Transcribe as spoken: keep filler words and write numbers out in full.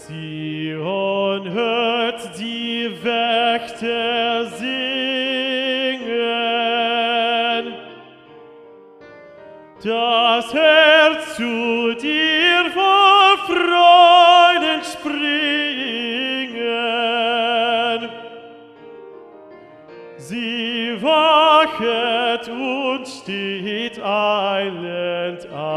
Zion hört die Wächter singen, das Herz zu dir vor Freuden springen. Sie wachet und steht eilend auf.